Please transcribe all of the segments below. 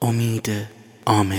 امید آمری.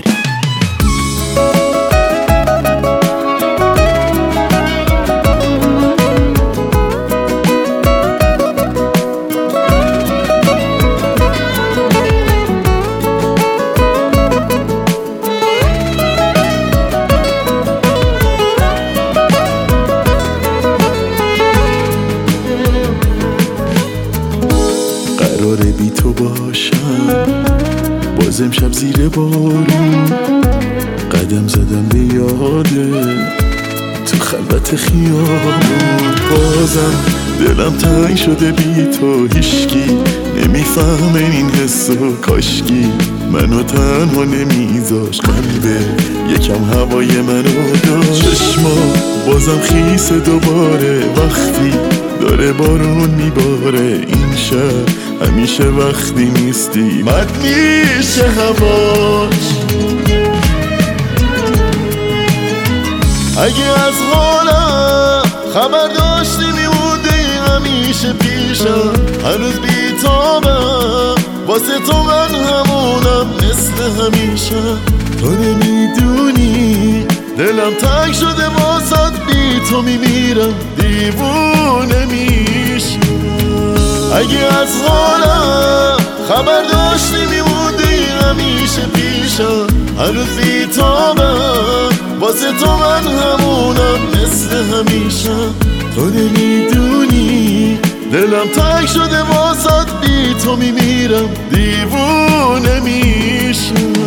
قراره بی تو باشم باز امشب زیر بارون، قدم زدم به یاده تو خلوت خیابون. بازم دلم تنگ شده بی تو، هیشکی نمیفهمه این حسو، کاشکی منو تنها نمیذاش قلبه یکم هوای منو داشت. چشما بازم خیسه دوباره وقتی داره بارون میباره، این شب همیشه وقتی نیستی مد میشه هواش. اگه از حالم خبر داشتی میموندی همیشه پیشم، هنوز بیتابم واسه تو من همونم مثل همیشه. تو نمیدونی دلم تنگ شده واسد، بی تو میمیرم دیوونه میشم. اگه از حالم خبر داشتی میموندی همیشه پیشم، هنوز بیتابم واسه تو من همونم مثل همیشه. تو نمیدونی دلم تنگ شده واسد، بی تو میمیرم دیوونه میشم.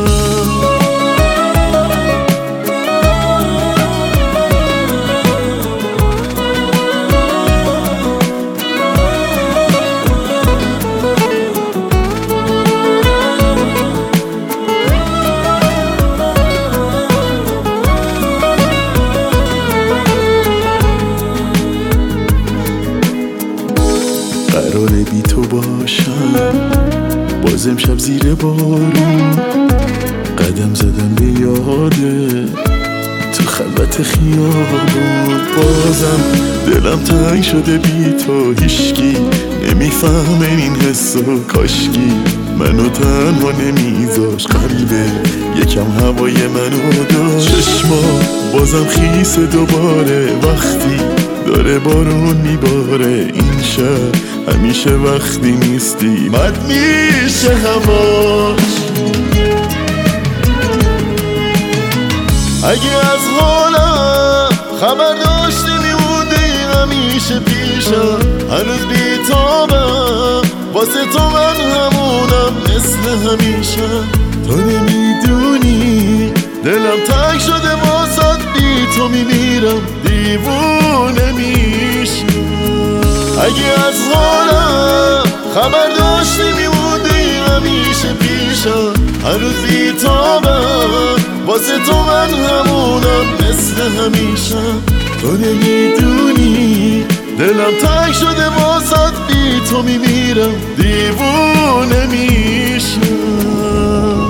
قراره بی تو باشم باز امشب زیر بارون، قدم زدم به یاده تو خلوت خیابون. بازم دلم تنگ شده بی تو، هیشکی نمیفهمه این حسو، کاشکی منو تنها نمیذاش قلبه یکم هوای منو داشت. چشما بازم خیسه دوباره وقتی داره بارون میباره، این شب همیشه وقتی نیستی مد میشه هواش. اگه از حالم خبر داشتی میموندی همیشه پیشم، هنوز بیتابم واسه تو من همونم مثل همیشه. تو نمیدونی دلم تنگ شده واسد، بی تو میمیرم دیوونه میشم. اگه از حالم خبر داشتی میموندی همیشه پیشم، هنوز بیتابم واسه تو من همونم مثل همیشه. تو نمیدونی دلم تنگ شده واسد، بی تو میمیرم دیوونه میشم.